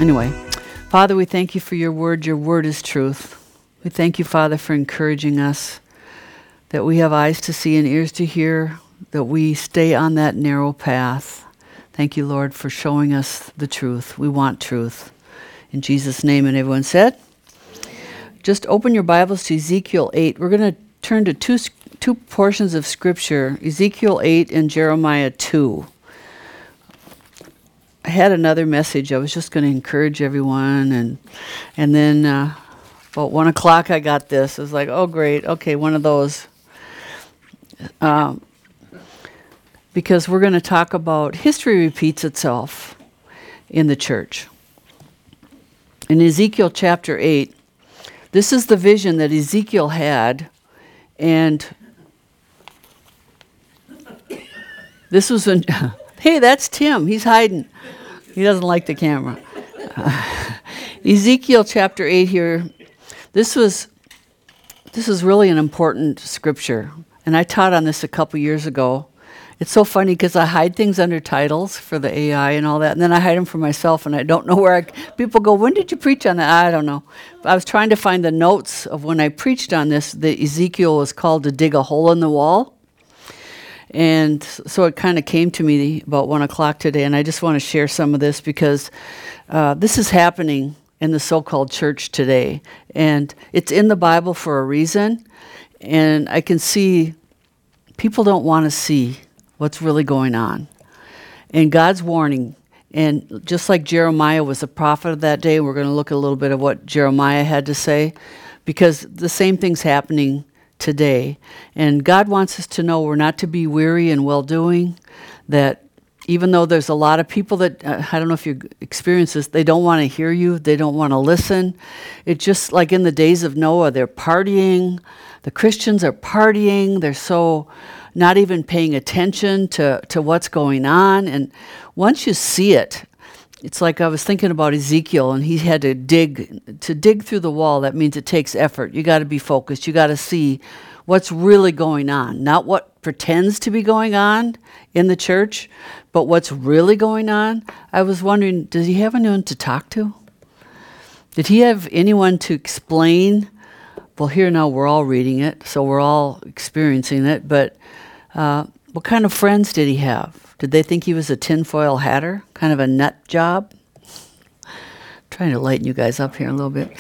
Anyway, Father, we thank you for your word. Your word is truth. We thank you, Father, for encouraging us, that we have eyes to see and ears to hear, that we stay on that narrow path. Thank you, Lord, for showing us the truth. We want truth. In Jesus' name, and everyone said? Just open your Bibles to Ezekiel 8. We're going to turn to two portions of Scripture, Ezekiel 8 and Jeremiah 2. I had another message. I was just going to encourage everyone, and then about 1 o'clock I got this. I was like, oh, great. Okay, one of those. Because we're going to talk about history repeats itself in the church. In Ezekiel chapter 8, this is the vision that Ezekiel had, and this was when, hey, that's Tim. He's hiding. He doesn't like the camera. Ezekiel chapter 8 here, this is really an important scripture, and I taught on this a couple years ago. It's so funny because I hide things under titles for the AI and all that, and then I hide them for myself, and I don't know where people go, when did you preach on that? I don't know. I was trying to find the notes of when I preached on this. The Ezekiel was called to dig a hole in the wall. And so it kind of came to me about 1 o'clock today, and I just want to share some of this because this is happening in the so-called church today. And it's in the Bible for a reason, and I can see people don't want to see what's really going on. And God's warning, and just like Jeremiah was a prophet of that day, we're going to look at a little bit of what Jeremiah had to say, because the same thing's happening today. And God wants us to know we're not to be weary in well-doing, that even though there's a lot of people that, I don't know if you experience this, they don't want to hear you, they don't want to listen. It's just like in the days of Noah, they're partying, the Christians are partying, they're so not even paying attention to what's going on. And once you see it, it's like I was thinking about Ezekiel, and he had to dig through the wall. That means it takes effort. You got to be focused. You got to see what's really going on, not what pretends to be going on in the church, but what's really going on. I was wondering, does he have anyone to talk to? Did he have anyone to explain? Well, here now we're all reading it, so we're all experiencing it, but what kind of friends did he have? Did they think he was a tinfoil hatter, kind of a nut job? Trying to lighten you guys up here a little bit.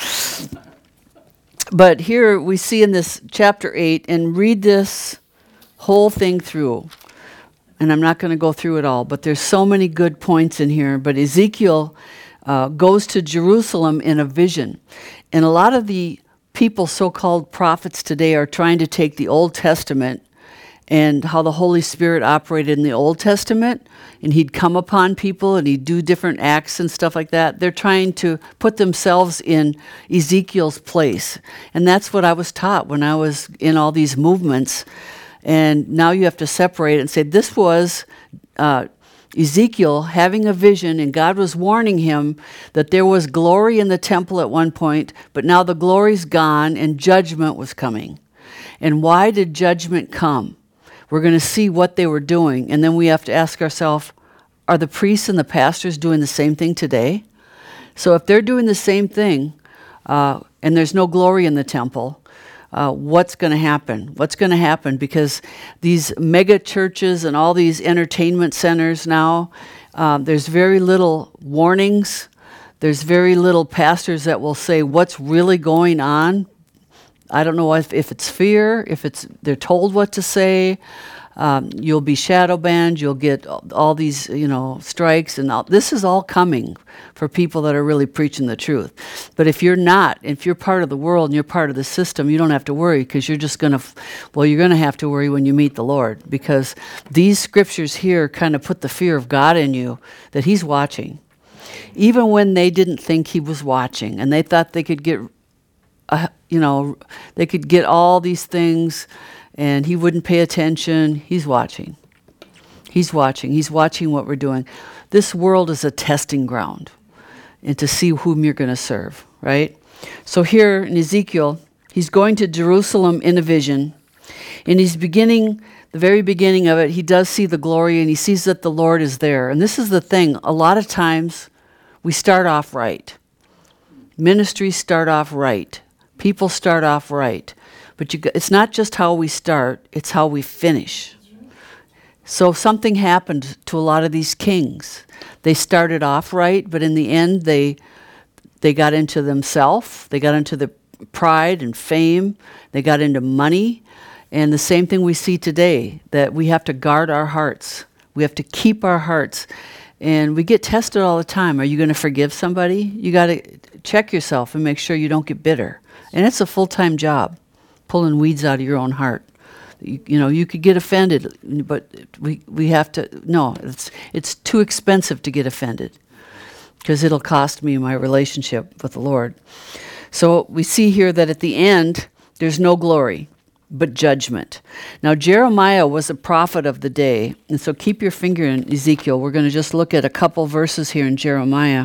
But here we see in this chapter 8, and read this whole thing through. And I'm not going to go through it all, but there's so many good points in here. But Ezekiel goes to Jerusalem in a vision. And a lot of the people, so-called prophets today, are trying to take the Old Testament and how the Holy Spirit operated in the Old Testament, and he'd come upon people and he'd do different acts and stuff like that. They're trying to put themselves in Ezekiel's place. And that's what I was taught when I was in all these movements. And now you have to separate it and say, this was Ezekiel having a vision, and God was warning him that there was glory in the temple at one point, but now the glory's gone and judgment was coming. And why did judgment come? We're going to see what they were doing, and then we have to ask ourselves, are the priests and the pastors doing the same thing today? So if they're doing the same thing, and there's no glory in the temple, what's going to happen? What's going to happen? Because these mega churches and all these entertainment centers now, there's very little warnings. There's very little pastors that will say what's really going on. I don't know if it's fear, if they're told what to say. You'll be shadow banned. You'll get all these, strikes, and this is all coming for people that are really preaching the truth. But if you're not, if you're part of the world and you're part of the system, you don't have to worry, because you're just going to, you're going to have to worry when you meet the Lord, because these scriptures here kind of put the fear of God in you, that he's watching. Even when they didn't think he was watching, and they thought they could get they could get all these things and he wouldn't pay attention. He's watching. He's watching. He's watching what we're doing. This world is a testing ground, and to see whom you're going to serve, right? So here in Ezekiel, he's going to Jerusalem in a vision, and he's beginning, the very beginning of it, he does see the glory, and he sees that the Lord is there. And this is the thing, a lot of times we start off right. Ministries start off right. People start off right. But it's not just how we start, it's how we finish. So something happened to a lot of these kings. They started off right, but in the end they got into themselves. They got into the pride and fame. They got into money. And the same thing we see today, that we have to guard our hearts. We have to keep our hearts. And we get tested all the time. Are you going to forgive somebody? You got to check yourself and make sure you don't get bitter. And it's a full-time job, pulling weeds out of your own heart. You know, you could get offended, but we have to, no, it's too expensive to get offended because it'll cost me my relationship with the Lord. So we see here that at the end, there's no glory, but judgment. Now, Jeremiah was a prophet of the day, and so keep your finger in Ezekiel. We're going to just look at a couple verses here in Jeremiah.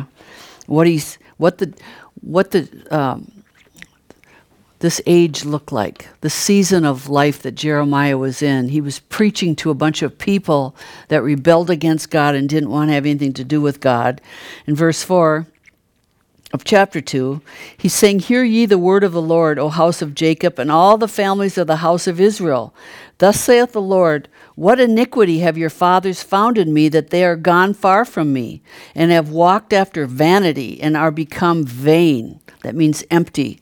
This age looked like, the season of life that Jeremiah was in. He was preaching to a bunch of people that rebelled against God and didn't want to have anything to do with God. In verse 4 of chapter 2, he's saying, "Hear ye the word of the Lord, O house of Jacob, and all the families of the house of Israel. Thus saith the Lord, what iniquity have your fathers found in me, that they are gone far from me, and have walked after vanity, and are become vain." That means empty.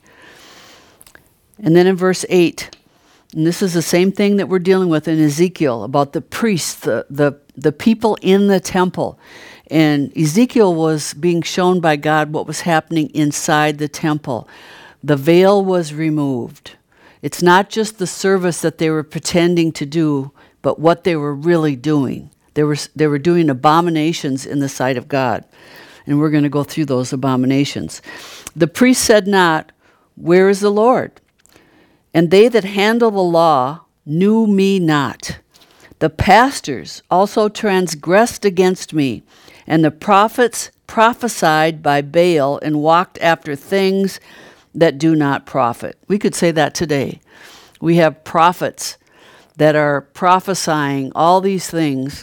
And then in verse 8, and this is the same thing that we're dealing with in Ezekiel, about the priests, the people in the temple. And Ezekiel was being shown by God what was happening inside the temple. The veil was removed. It's not just the service that they were pretending to do, but what they were really doing. They were doing abominations in the sight of God. And we're going to go through those abominations. The priest said not, "Where is the Lord?" And they that handle the law knew me not. The pastors also transgressed against me, and the prophets prophesied by Baal and walked after things that do not profit. We could say that today. We have prophets that are prophesying all these things.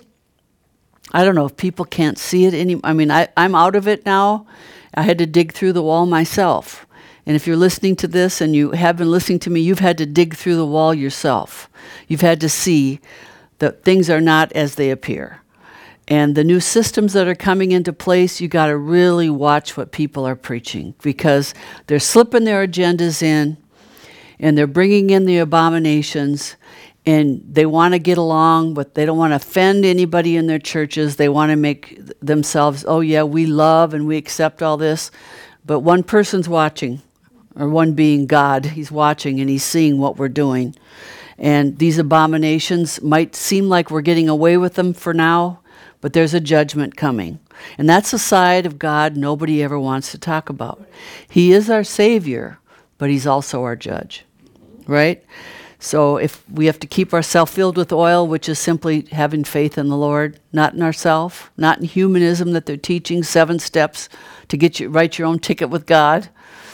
I don't know if people can't see it I'm out of it now. I had to dig through the wall myself. And if you're listening to this and you have been listening to me, you've had to dig through the wall yourself. You've had to see that things are not as they appear. And the new systems that are coming into place, you got to really watch what people are preaching, because they're slipping their agendas in, and they're bringing in the abominations, and they want to get along, but they don't want to offend anybody in their churches. They want to make themselves, oh yeah, we love and we accept all this. But one person's watching, or one being God, he's watching and he's seeing what we're doing. And these abominations might seem like we're getting away with them for now, but there's a judgment coming. And that's a side of God nobody ever wants to talk about. He is our Savior, but he's also our judge, right? So if we have to keep ourselves filled with oil, which is simply having faith in the Lord, not in ourselves, not in humanism that they're teaching, 7 steps to get you write your own ticket with God,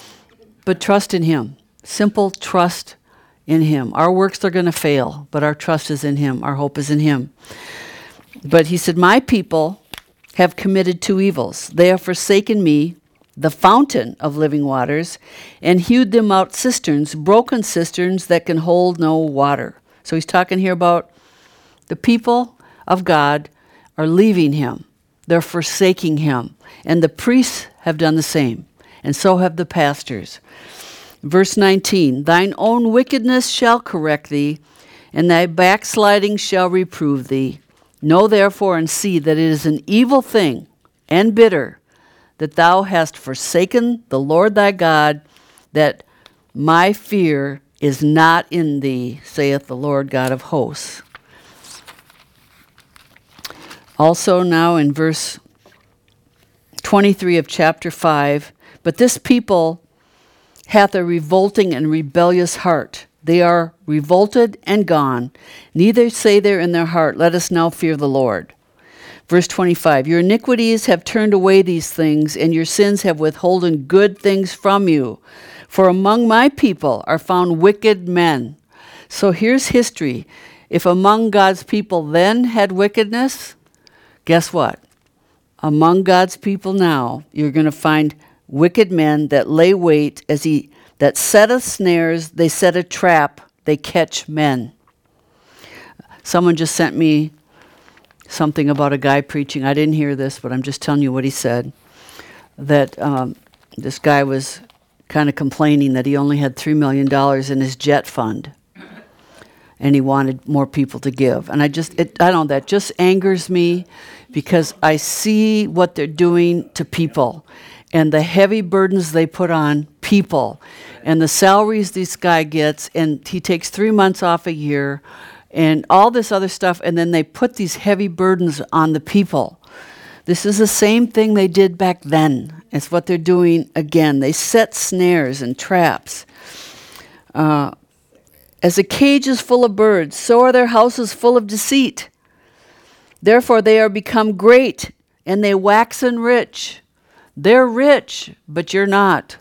but trust in him. Simple trust in him. Our works are going to fail, but our trust is in him. Our hope is in him. But he said, my people have committed 2 evils. They have forsaken me, the fountain of living waters, and hewed them out cisterns, broken cisterns that can hold no water. So he's talking here about the people of God are leaving him. They're forsaking him. And the priests have done the same. And so have the pastors. Verse 19, thine own wickedness shall correct thee, and thy backsliding shall reprove thee. Know therefore and see that it is an evil thing and bitter that thou hast forsaken the Lord thy God, that my fear is not in thee, saith the Lord God of hosts. Also now in verse 23 of chapter 5, but this people hath a revolting and rebellious heart. They are revolted and gone. Neither say they in their heart, let us now fear the Lord. Verse 25, your iniquities have turned away these things, and your sins have withholden good things from you. For among my people are found wicked men. So here's history. If among God's people then had wickedness, guess what? Among God's people now, you're going to find wicked men that lay wait that setteth snares, they set a trap, they catch men. Someone just sent me something about a guy preaching. I didn't hear this, but I'm just telling you what he said. That this guy was kind of complaining that he only had $3 million in his jet fund. And he wanted more people to give. And I don't know, that just angers me because I see what they're doing to people and the heavy burdens they put on people and the salaries this guy gets, and he takes 3 months off a year and all this other stuff, and then they put these heavy burdens on the people. This is the same thing they did back then. It's what they're doing again. They set snares and traps. As a cage is full of birds, so are their houses full of deceit. Therefore they are become great, and they waxen rich. They're rich, but you're not.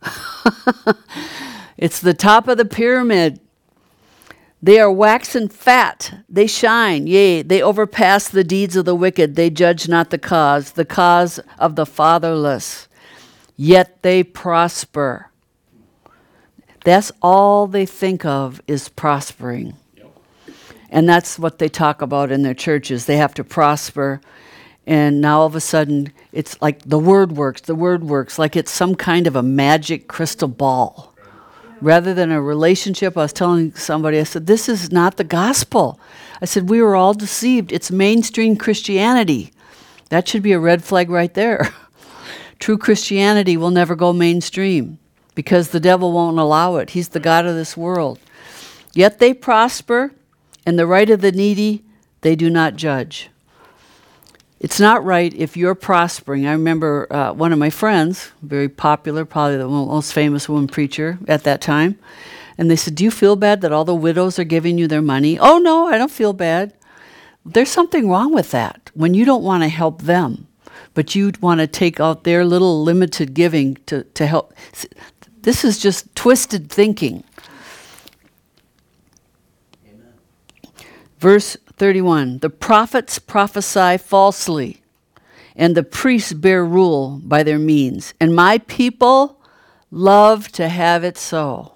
It's the top of the pyramid. They are waxen fat. They shine. Yea, they overpass the deeds of the wicked. They judge not the cause of the fatherless. Yet they prosper. That's all they think of is prospering. And that's what they talk about in their churches. They have to prosper. And now all of a sudden, it's like the word works, like it's some kind of a magic crystal ball. Rather than a relationship, I was telling somebody, I said, this is not the gospel. I said, we were all deceived. It's mainstream Christianity. That should be a red flag right there. True Christianity will never go mainstream, because the devil won't allow it. He's the god of this world. Yet they prosper, and the right of the needy they do not judge. It's not right if you're prospering. I remember one of my friends, very popular, probably the most famous woman preacher at that time, and they said, do you feel bad that all the widows are giving you their money? Oh, no, I don't feel bad. There's something wrong with that when you don't want to help them, but you want to take out their little limited giving to help. This is just twisted thinking. Amen. Verse 31, the prophets prophesy falsely, and the priests bear rule by their means. And my people love to have it so.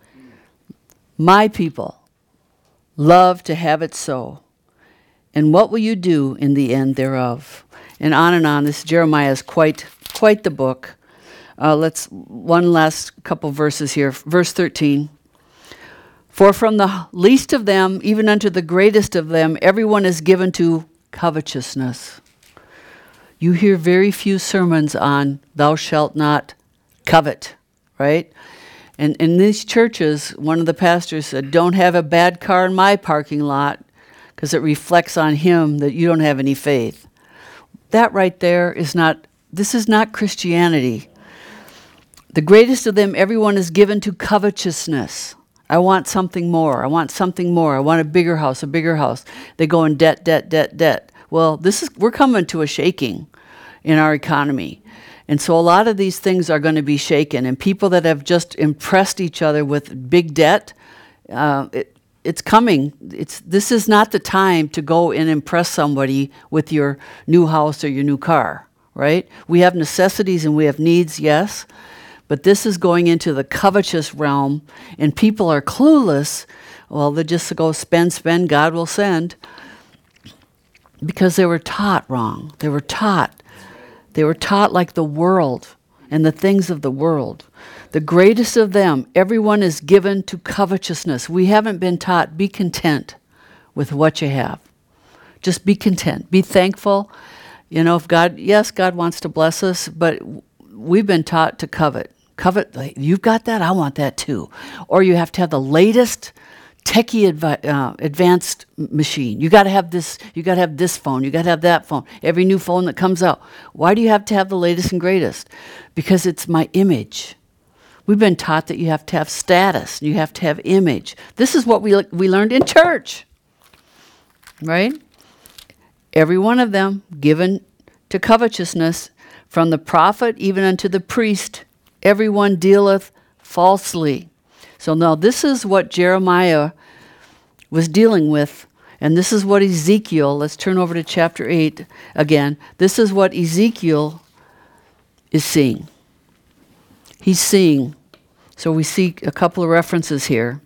My people love to have it so. And what will you do in the end thereof? And on. This Jeremiah is quite the book. Let's one last couple verses here. Verse 13. For from the least of them, even unto the greatest of them, everyone is given to covetousness. You hear very few sermons on thou shalt not covet, right? And in these churches, one of the pastors said, don't have a bad car in my parking lot because it reflects on him that you don't have any faith. That right there this is not Christianity. The greatest of them, everyone is given to covetousness. I want something more. I want something more. I want a bigger house. They go in debt. Well, we're coming to a shaking in our economy. And so a lot of these things are going to be shaken. And people that have just impressed each other with big debt, it's coming. This is not the time to go and impress somebody with your new house or your new car, right? We have necessities and we have needs, yes. But this is going into the covetous realm, and people are clueless. Well, they just go spend, God will send. Because they were taught wrong. They were taught like the world and the things of the world. The greatest of them, everyone is given to covetousness. We haven't been taught, be content with what you have. Just be content. Be thankful. If God wants to bless us, but we've been taught to covet. You've got that, I want that too. Or you have to have the latest techie advanced machine. You got to have this. You got to have this phone. You got to have that phone. Every new phone that comes out. Why do you have to have the latest and greatest? Because it's my image. We've been taught that you have to have status. You have to have image. This is what we learned in church, right? Every one of them given to covetousness, from the prophet even unto the priest. Everyone dealeth falsely. So now this is what Jeremiah was dealing with And this is what Ezekiel, let's turn over to chapter 8 again. This is what Ezekiel is seeing. He's seeing. So we see a couple of references here.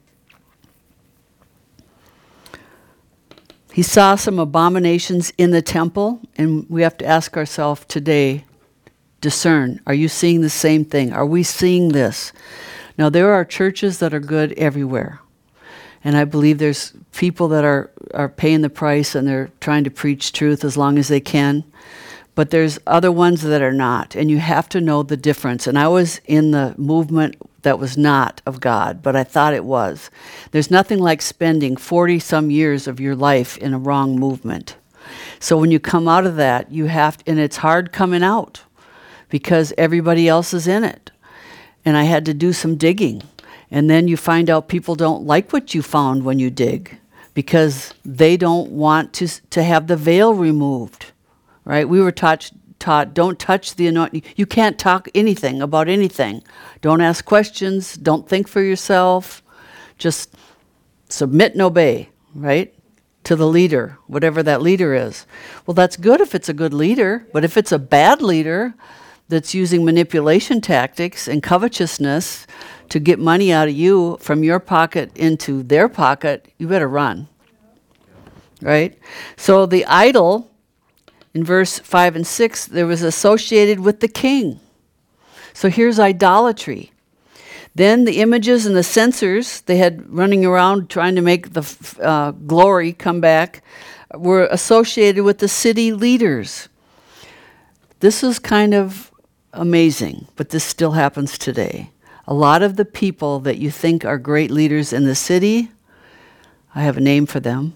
He saw some abominations in the temple, and we have to ask ourselves today, discern, are you seeing the same thing? Are we seeing this? Now, there are churches that are good everywhere. And I believe there's people that are paying the price and they're trying to preach truth as long as they can. But there's other ones that are not. And you have to know the difference. And I was in the movement that was not of God, but I thought it was. There's nothing like spending 40-some years of your life in a wrong movement. So when you come out of that, you have to, and it's hard coming out because everybody else is in it. And I had to do some digging. And then you find out people don't like what you found when you dig because they don't want to have the veil removed, right? We were taught don't touch the anointing. You can't talk anything about anything. Don't ask questions. Don't think for yourself. Just submit and obey, right? To the leader, whatever that leader is. Well, that's good if it's a good leader, but if it's a bad leader that's using manipulation tactics and covetousness to get money out of you from your pocket into their pocket, you better run. Right? So the idol, in verse 5 and 6, there was associated with the king. So here's idolatry. Then the images and the censers they had running around trying to make the glory come back were associated with the city leaders. This is kind of amazing, but this still happens today. A lot of the people that you think are great leaders in the city, I have a name for them,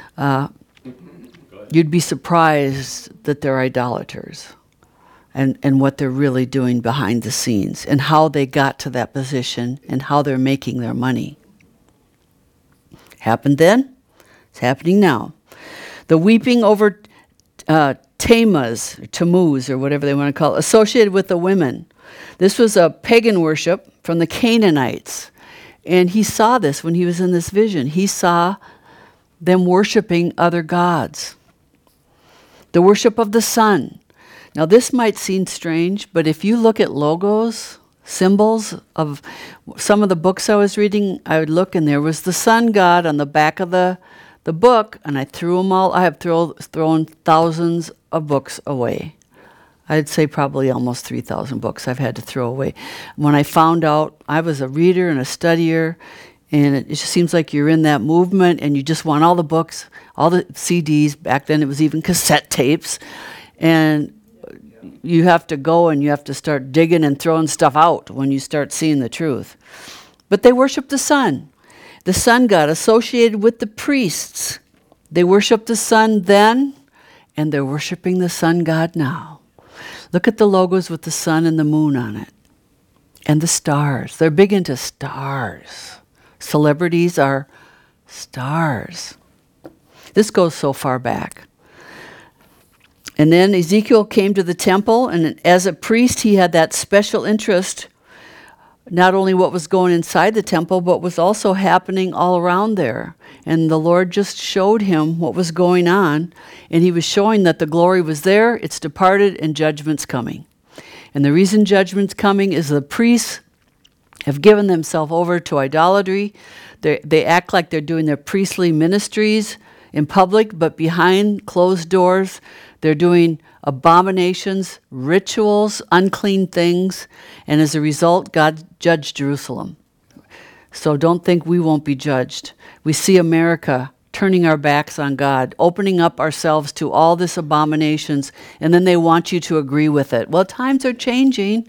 you'd be surprised that they're idolaters and what they're really doing behind the scenes and how they got to that position and how they're making their money. Happened then, it's happening now. The weeping over Tammuz, or whatever they want to call it, associated with the women. This was a pagan worship from the Canaanites. And he saw this when he was in this vision. He saw them worshiping other gods. The worship of the sun. Now this might seem strange, but if you look at logos, symbols of some of the books I was reading, I would look and there was the sun god on the back of the book, and I threw them all. I have thrown thousands of books away. I'd say probably almost 3,000 books I've had to throw away. When I found out, I was a reader and a studier, and it just seems like you're in that movement and you just want all the books, all the CDs. Back then it was even cassette tapes. And you have to go and you have to start digging and throwing stuff out when you start seeing the truth. But they worship the sun god associated with the priests. They worshiped the sun then, and they're worshiping the sun god now. Look at the logos with the sun and the moon on it. And the stars. They're big into stars. Celebrities are stars. This goes so far back. And then Ezekiel came to the temple, and as a priest, he had that special interest, not only what was going inside the temple, but was also happening all around there. And the Lord just showed him what was going on, and he was showing that the glory was there, it's departed, and judgment's coming. And the reason judgment's coming is the priests have given themselves over to idolatry. They act like they're doing their priestly ministries in public, but behind closed doors, they're doing abominations, rituals, unclean things, and as a result, God judged Jerusalem. So don't think we won't be judged. We see America turning our backs on God, opening up ourselves to all this abominations, and then they want you to agree with it. Well, times are changing.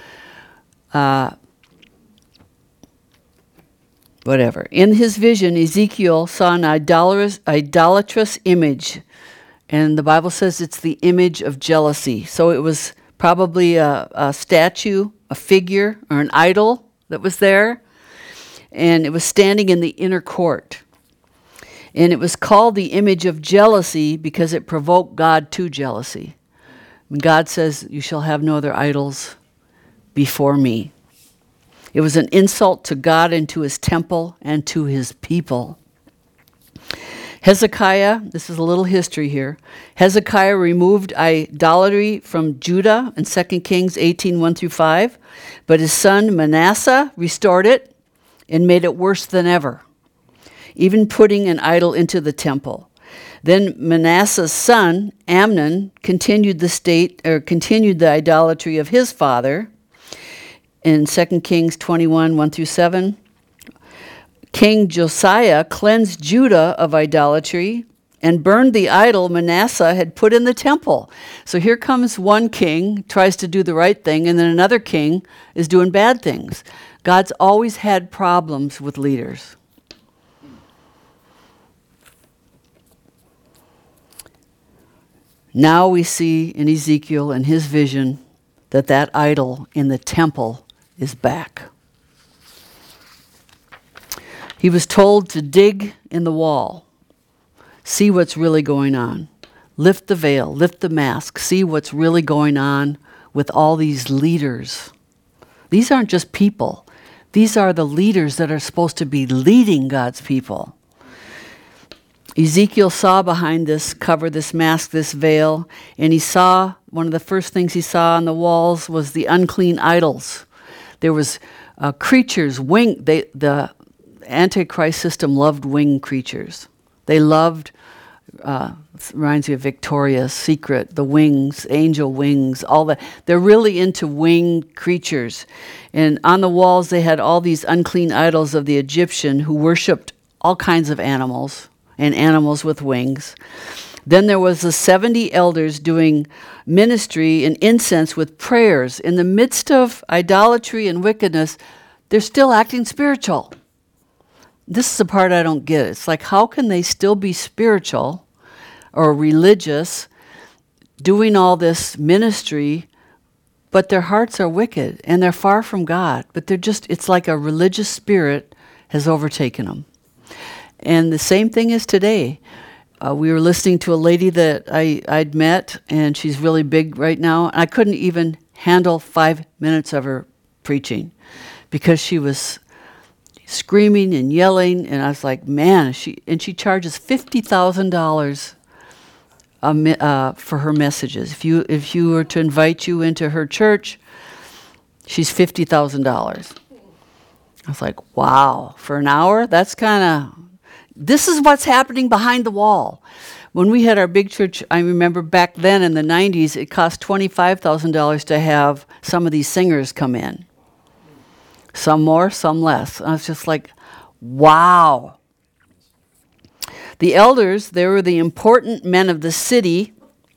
Whatever. In his vision, Ezekiel saw an idolatrous image. And the Bible says it's the image of jealousy. So it was probably a statue, a figure, or an idol that was there. And it was standing in the inner court. And it was called the image of jealousy because it provoked God to jealousy. When God says, "You shall have no other idols before me." It was an insult to God and to his temple and to his people. Hezekiah, this is a little history here. Hezekiah removed idolatry from Judah in 2 Kings 18, 1 through 5. But his son Manasseh restored it and made it worse than ever, even putting an idol into the temple. Then Manasseh's son Amnon continued the idolatry of his father in 2 Kings 21, 1 through 7. King Josiah cleansed Judah of idolatry and burned the idol Manasseh had put in the temple. So here comes one king, tries to do the right thing, and then another king is doing bad things. God's always had problems with leaders. Now we see in Ezekiel and his vision that idol in the temple is back. He was told to dig in the wall, see what's really going on. Lift the veil, lift the mask, see what's really going on with all these leaders. These aren't just people. These are the leaders that are supposed to be leading God's people. Ezekiel saw behind this cover, this mask, this veil, and he saw, one of the first things he saw on the walls was the unclean idols. There was creatures, the Antichrist system loved winged creatures. They loved, reminds me of Victoria's Secret, the wings, angel wings, all that. They're really into winged creatures. And on the walls they had all these unclean idols of the Egyptian who worshipped all kinds of animals and animals with wings. Then there was the 70 elders doing ministry and incense with prayers. In the midst of idolatry and wickedness, they're still acting spiritual. This is the part I don't get. It's like, how can they still be spiritual or religious, doing all this ministry, but their hearts are wicked and they're far from God? But it's like a religious spirit has overtaken them. And the same thing is today. We were listening to a lady that I'd met, and she's really big right now. I couldn't even handle 5 minutes of her preaching because she was screaming and yelling, and I was like, man, she charges $50,000 for her messages. If you were to invite you into her church, she's $50,000. I was like, wow, for an hour? That's kind of... This is what's happening behind the wall. When we had our big church, I remember back then in the 90s, it cost $25,000 to have some of these singers come in. Some more, some less. I was just like, wow. The elders, they were the important men of the city.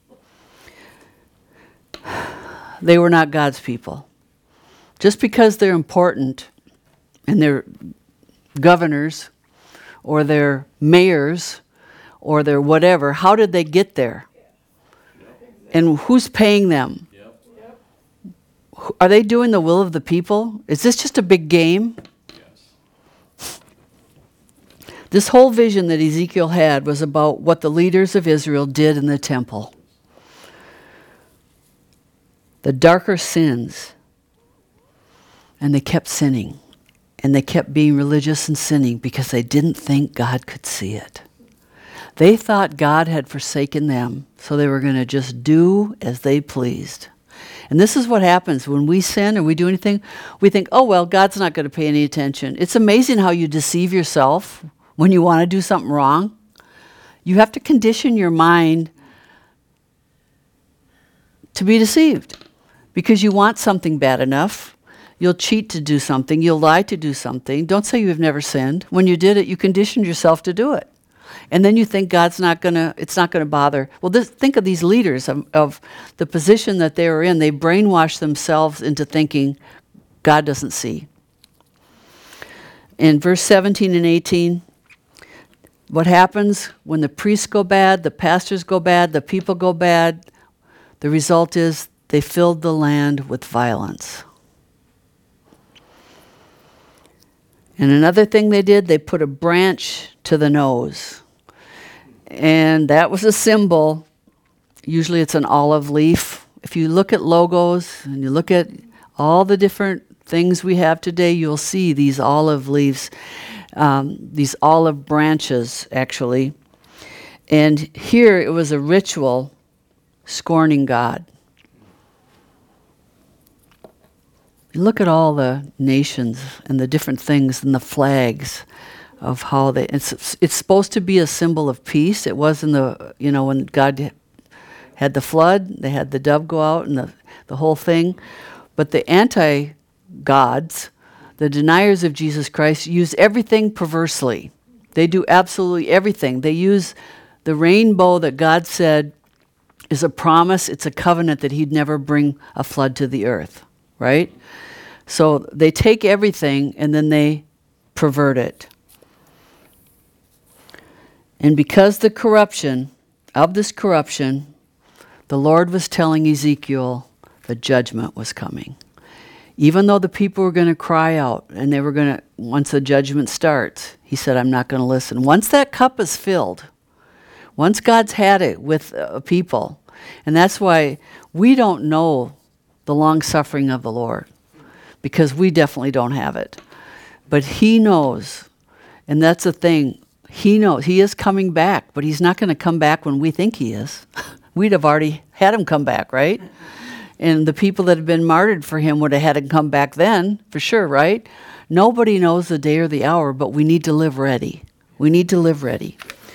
They were not God's people. Just because they're important and they're governors or they're mayors or they're whatever, how did they get there? And who's paying them? Are they doing the will of the people? Is this just a big game? Yes. This whole vision that Ezekiel had was about what the leaders of Israel did in the temple. The darker sins. And they kept sinning. And they kept being religious and sinning because they didn't think God could see it. They thought God had forsaken them, so they were going to just do as they pleased. And this is what happens when we sin or we do anything. We think, oh, well, God's not going to pay any attention. It's amazing how you deceive yourself when you want to do something wrong. You have to condition your mind to be deceived because you want something bad enough. You'll cheat to do something. You'll lie to do something. Don't say you've never sinned. When you did it, you conditioned yourself to do it. And then you think it's not going to bother. Well, think of these leaders of the position that they were in. They brainwashed themselves into thinking God doesn't see. In verse 17 and 18, what happens when the priests go bad, the pastors go bad, the people go bad? The result is they filled the land with violence. And another thing they did, they put a branch to the nose. And that was a symbol. Usually it's an olive leaf. If you look at logos and you look at all the different things we have today, you'll see these olive leaves, these olive branches, actually. And here it was a ritual scorning God. Look at all the nations and the different things and the flags of how they. It's supposed to be a symbol of peace. It was in the when God had the flood, they had the dove go out and the whole thing. But the anti-gods, the deniers of Jesus Christ, use everything perversely. They do absolutely everything. They use the rainbow that God said is a promise. It's a covenant that he'd never bring a flood to the earth, right? So they take everything and then they pervert it. And because the corruption, the Lord was telling Ezekiel the judgment was coming. Even though the people were going to cry out and they were going to, once the judgment starts, he said, I'm not going to listen. Once that cup is filled, once God's had it with people, and that's why we don't know the long suffering of the Lord, because we definitely don't have it. But he knows, and that's the thing. He knows. He is coming back, but he's not going to come back when we think he is. We'd have already had him come back, right? And the people that have been martyred for him would have had him come back then, for sure, right? Nobody knows the day or the hour, but we need to live ready. We need to live ready.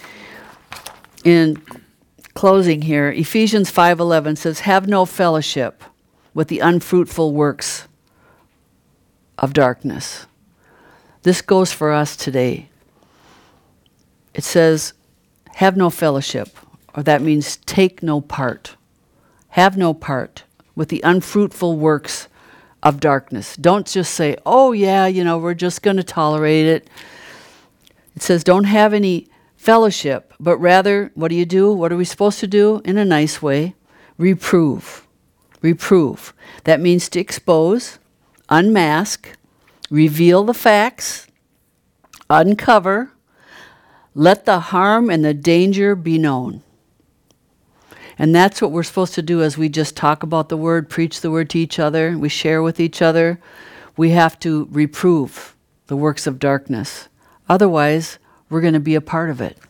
In closing here, Ephesians 5:11 says, have no fellowship with the unfruitful works of darkness. This goes for us today. It says, have no fellowship, or that means take no part. Have no part with the unfruitful works of darkness. Don't just say, oh yeah, we're just going to tolerate it. It says don't have any fellowship, but rather, what do you do? What are we supposed to do? In a nice way, reprove. Reprove. That means to expose, unmask, reveal the facts, uncover, let the harm and the danger be known. And that's what we're supposed to do as we just talk about the word, preach the word to each other, we share with each other. We have to reprove the works of darkness. Otherwise, we're going to be a part of it.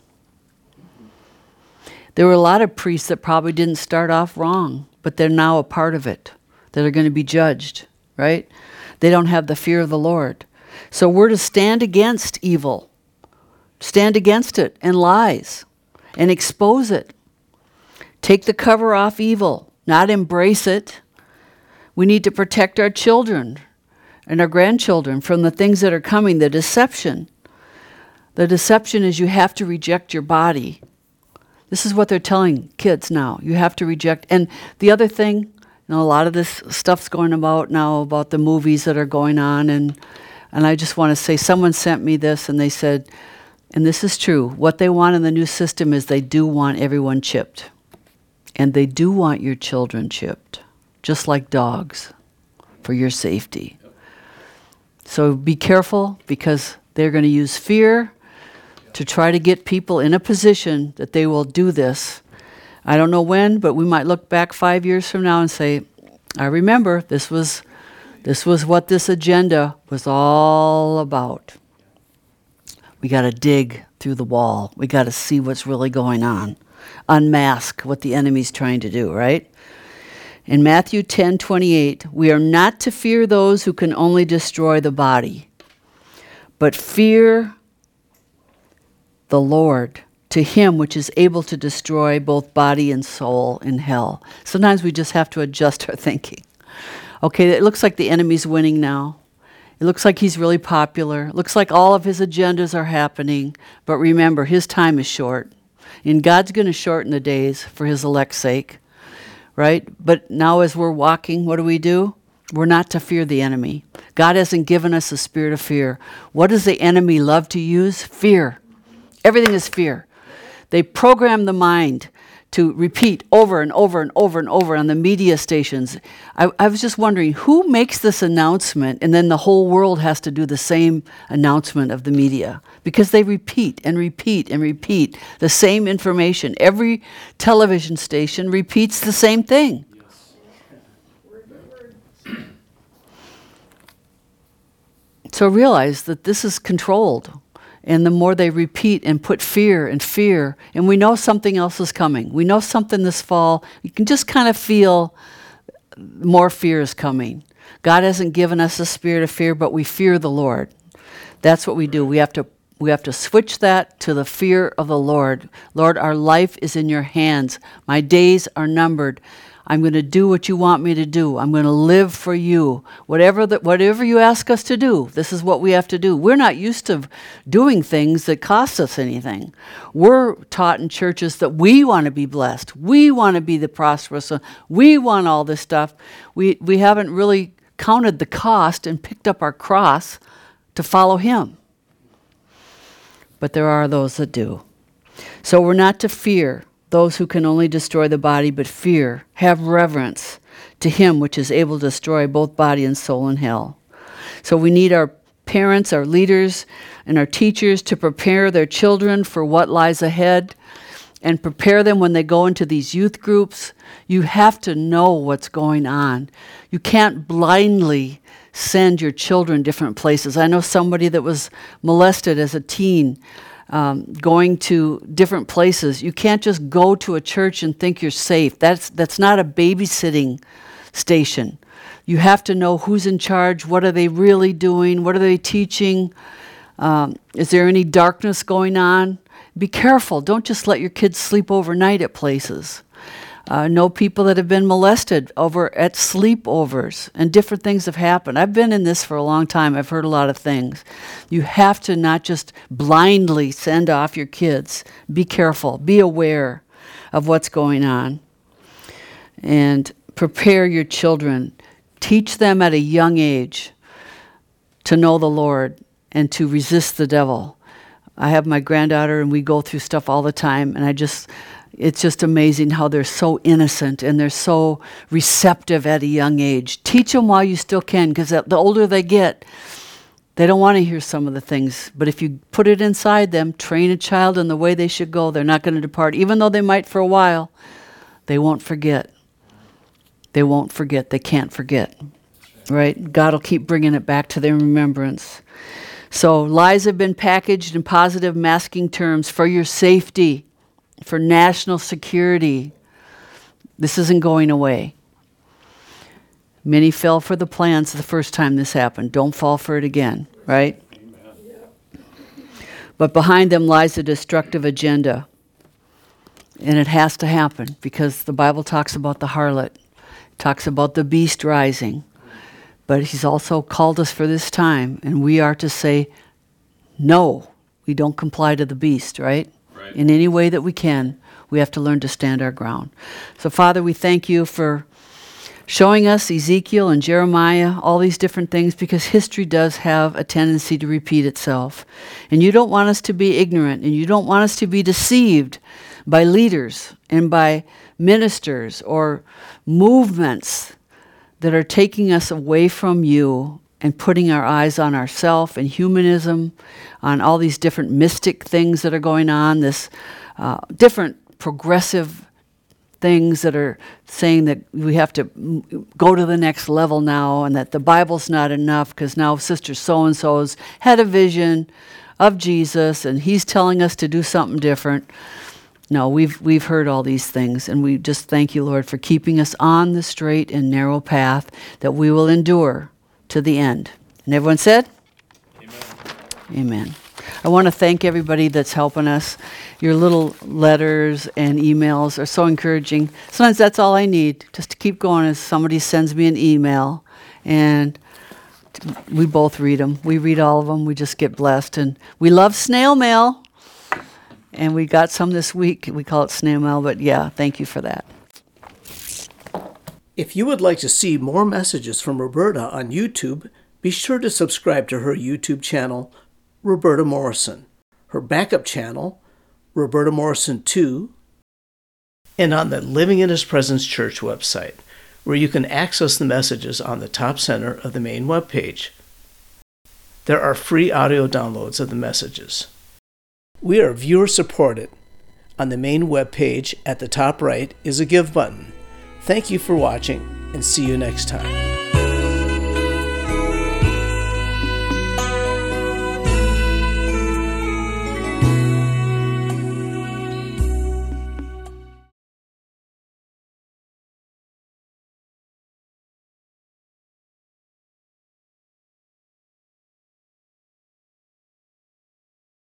There were a lot of priests that probably didn't start off wrong, but they're now a part of it, that are going to be judged, right? They don't have the fear of the Lord. So we're to stand against evil, stand against it and lies, and expose it. Take the cover off evil, not embrace it. We need to protect our children and our grandchildren from the things that are coming, the deception. The deception is you have to reject your body. This is what they're telling kids now. You have to reject. And the other thing, a lot of this stuff's going about now about the movies that are going on. And I just want to say, someone sent me this and they said, and this is true, what they want in the new system is they do want everyone chipped. And they do want your children chipped, just like dogs, for your safety. So be careful, because they're going to use fear to try to get people in a position that they will do this. I don't know when, but we might look back 5 years from now and say, I remember this was what this agenda was all about. We got to dig through the wall. We got to see what's really going on. Unmask what the enemy's trying to do, right? In Matthew 10:28, we are not to fear those who can only destroy the body, but fear the Lord, to him which is able to destroy both body and soul in hell. Sometimes we just have to adjust our thinking. Okay, it looks like the enemy's winning now. It looks like he's really popular. It looks like all of his agendas are happening. But remember, his time is short. And God's going to shorten the days for his elect's sake, right? But now as we're walking, what do? We're not to fear the enemy. God hasn't given us a spirit of fear. What does the enemy love to use? Fear. Everything is fear. They program the mind to repeat over and over and over and over on the media stations. I was just wondering, who makes this announcement and then the whole world has to do the same announcement of the media? Because they repeat and repeat and repeat the same information. Every television station repeats the same thing. So realize that this is controlled. And the more they repeat and put fear, and we know something else is coming. We know something this fall. You can just kind of feel more fear is coming. God hasn't given us a spirit of fear, but we fear the Lord. That's what we do. We have to switch that to the fear of the Lord. Lord, our life is in your hands. My days are numbered. I'm going to do what you want me to do. I'm going to live for you. Whatever you ask us to do, this is what we have to do. We're not used to doing things that cost us anything. We're taught in churches that we want to be blessed. We want to be the prosperous one. We want all this stuff. We haven't really counted the cost and picked up our cross to follow him. But there are those that do. So we're not to fear those who can only destroy the body, but have reverence to him which is able to destroy both body and soul in hell. So we need our parents, our leaders, and our teachers to prepare their children for what lies ahead and prepare them when they go into these youth groups. You have to know what's going on. You can't blindly send your children different places. I know somebody that was molested as a teen, going to different places. You can't just go to a church and think you're safe. That's not a babysitting station. You have to know who's in charge, what are they really doing, what are they teaching, is there any darkness going on? Be careful. Don't just let your kids sleep overnight at places. Know people that have been molested over at sleepovers, and different things have happened. I've been in this for a long time. I've heard a lot of things. You have to not just blindly send off your kids. Be careful. Be aware of what's going on. And prepare your children. Teach them at a young age to know the Lord and to resist the devil. I have my granddaughter, and we go through stuff all the time, and it's just amazing how they're so innocent and they're so receptive at a young age. Teach them while you still can, because the older they get, they don't want to hear some of the things. But if you put it inside them, train a child in the way they should go, they're not going to depart. Even though they might for a while, they won't forget. They won't forget. They can't forget. Right? God will keep bringing it back to their remembrance. So lies have been packaged in positive masking terms for your safety, for national security. This isn't going away. Many fell for the plans the first time this happened. Don't fall for it again, right? Amen. But behind them lies a destructive agenda. And it has to happen, because the Bible talks about the harlot, talks about the beast rising. But he's also called us for this time, and we are to say, no, we don't comply to the beast, right? In any way that we can, we have to learn to stand our ground. So, Father, we thank you for showing us Ezekiel and Jeremiah, all these different things, because history does have a tendency to repeat itself. And you don't want us to be ignorant, and you don't want us to be deceived by leaders and by ministers or movements that are taking us away from you and putting our eyes on ourself and humanism, on all these different mystic things that are going on, this different progressive things that are saying that we have to go to the next level now, and that the Bible's not enough because now Sister so-and-so's had a vision of Jesus and he's telling us to do something different. No, we've heard all these things, and we just thank you, Lord, for keeping us on the straight and narrow path that we will endure to the end. And everyone said? Amen. Amen. I want to thank everybody that's helping us. Your little letters and emails are so encouraging. Sometimes that's all I need, just to keep going, is somebody sends me an email, and we both read them. We read all of them. We just get blessed. And we love snail mail. And we got some this week. We call it snail mail, but yeah, thank you for that. If you would like to see more messages from Roberta on YouTube, be sure to subscribe to her YouTube channel, Roberta Morrison, her backup channel, Roberta Morrison 2, and on the Living in His Presence Church website, where you can access the messages on the top center of the main webpage. There are free audio downloads of the messages. We are viewer-supported. On the main webpage at the top right is a Give button. Thank you for watching, and see you next time.